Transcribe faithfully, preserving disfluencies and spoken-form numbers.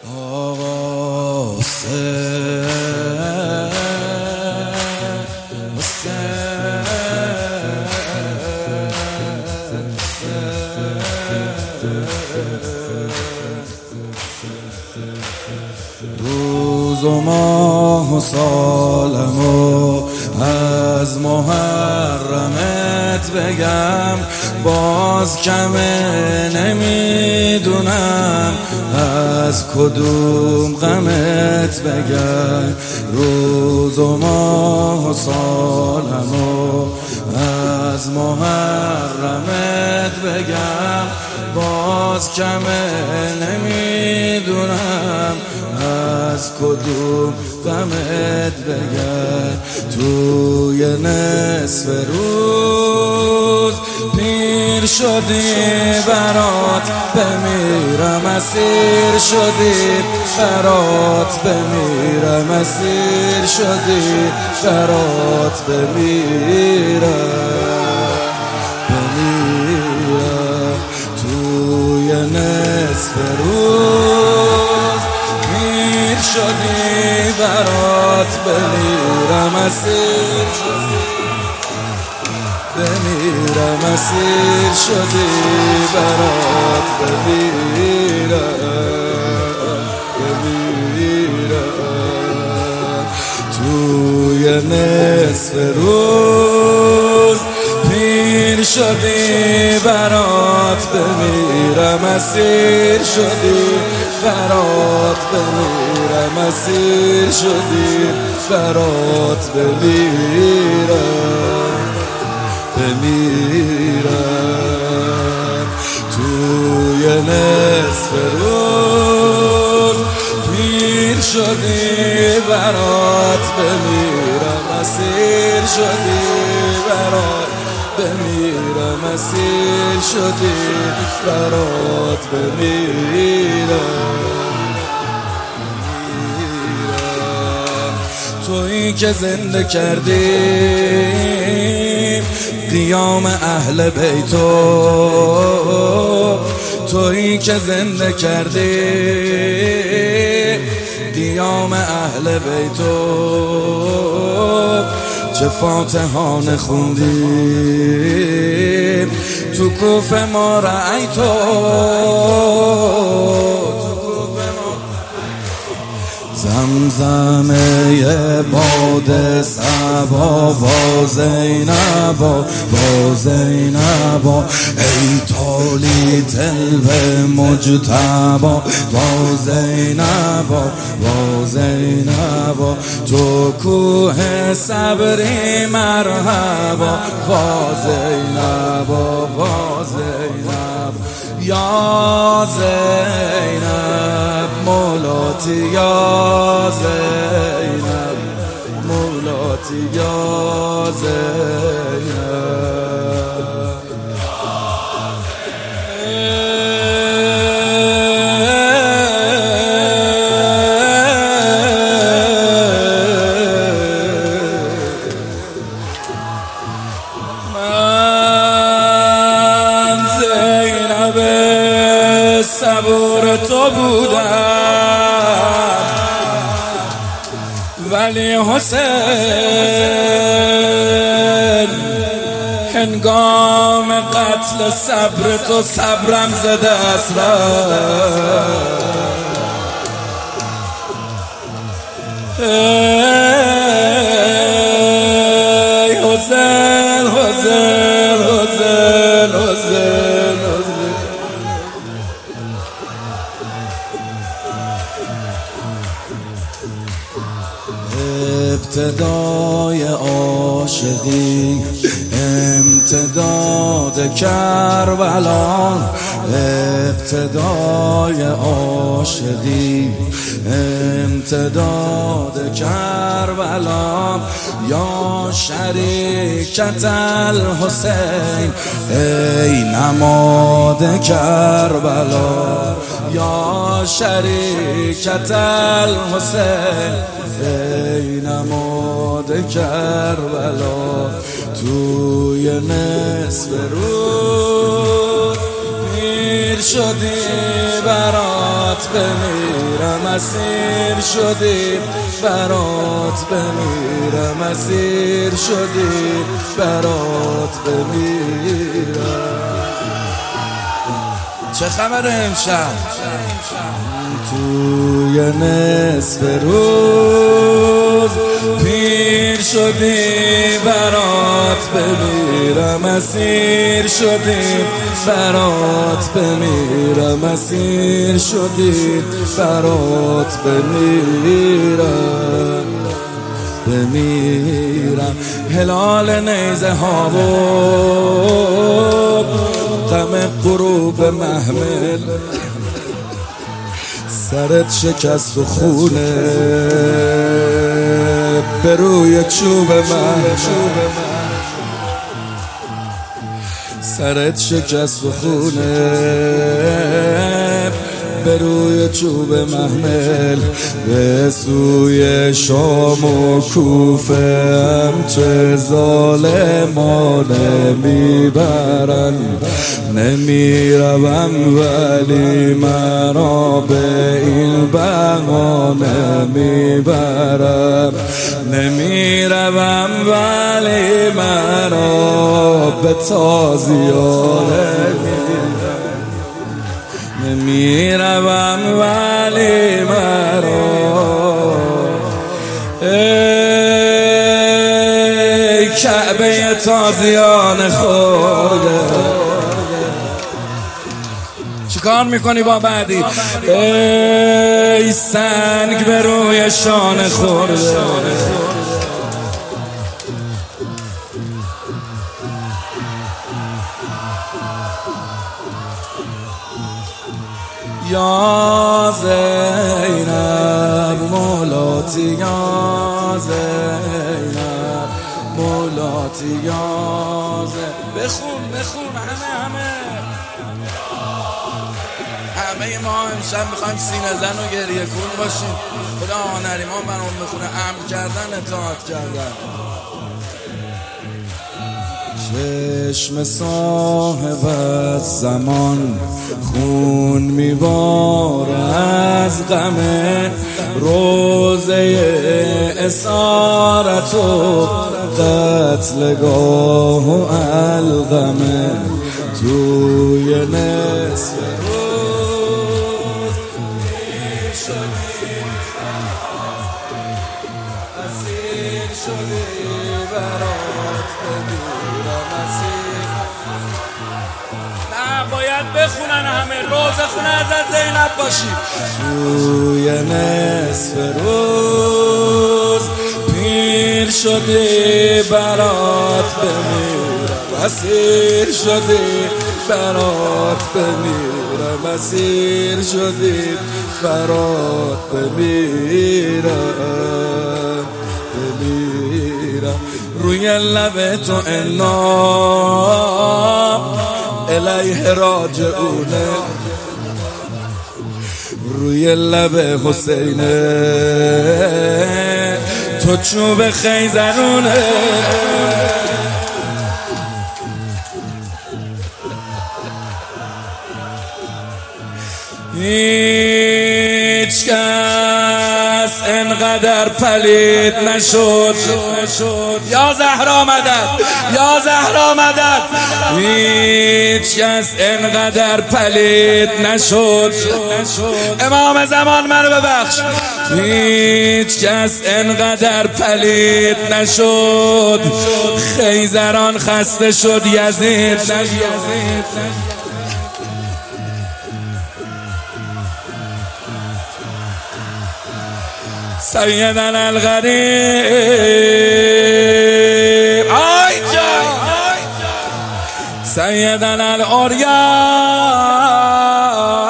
آقا حسین روز و ماه و سالم و از محرمت بگم باز کمه نمیدونم از کدوم غمت بگم روز و ماه و سالم و از محرمت بگم باز کمه نمیدونم از کدوم غمت بگم توی نصف روز پیر شدی برات بمیرم اسیر شدی برات بمیرم اسیر شدی برات بمیرم بمیرم توی نصف روز پیر شدی برات بمیرم اسیر شدی بمیرم اسیر شدی برات بمیرم بمیرم توی نصف روز پیر شدی برات بمیرم اسیر شدی برات بمیرم اسیر شدی برات بمیرم بمیرم توی نصف روز پیر شدی برات بمیرم اسیر شدی برات بمیرم اسیر شدی برات بمیرم تویی که زنده کردی قیام اهل بیتو تویی که زنده کردی قیام اهل بیتو چه فاتحان خوندی تو کوفه ما رأیتو زمزمه باد صبا با زینبا با زینبا ای تالی تلو مجتبا با زینبا با زینبا تو کوه صبری مرحبا با زینبا با زینبا یا زینب مولاتی یا زینب مولاتی یا زینب من زینب صبور تو بودم ولی حسین هنگام قتل صبر تو صبرم زده است ای حسین حسین حسین حسین ابتدای عاشقی امتداد کربلا ابتدای عاشقی امتداد کربلا یا شریکت الحسین ای نماد کربلا یا شریکت الحسین ای نماد کربلا توی نصف روز پیر شدی برات بمیرم، اسیر شدی برات بمیرم، اسیر شدی برات بمیرم. چه خبر امشب؟ توی نصف روز پیر شدی برات بمیرم، اسیر شدی برات بمیرم، اسیر شدی برات بمیرم بمیرم. هلال نیزه ها و غم غروب محمل، سرت شکست و خونه به روی چوب من، سرت شکست و خونه به روی چوب محمل. به سوی شام و کوفه همچه ظالمانه میبرن، نمیروم ولی مرا به این بهانه میبرم، نمیروم ولی مرا به تازیانه نمیروم ولی مرا. ای کعبه تازیان خورده، چیکار میکنی با بعدی؟ ای سنگ به روی شانه خورده، یا زینب مولاتی، یا زینب مولاتی، یا زینب. بخون بخون همه همه همه ما امشب میخوایم سینه زن و گریه کن باشیم. خدا آنریمان برام بخونه، امر کردن اطاعت کردن. چشم صاحب زمان خون میباره از غم روزه اسارت و قتلگاه و الغمه. توی نصف روز پیر شدی اسیر شدی برات بمیرم، اسیر. نه باید بخونن همه، روز خونه از زینب باشی. توی نصف روز پیر شدی برات بمیرم، اسیر شدی برات بمیرم، اسیر شدی برات بمیرم بمیرم. روی لب تو انا الیه راجعونه، روی لب حسینه تو چوب خیزرونه. هیچ کس انقدر پلید نشد، یا زهرا مدد، یا زهرا مدد. هیچ کس انقدر پلید نشد، امام زمان منو ببخش. هیچ کس انقدر پلید نشد، خیزران خسته شد یزید نشد. سیدنا الغریب، آی جان سیدنا العریان.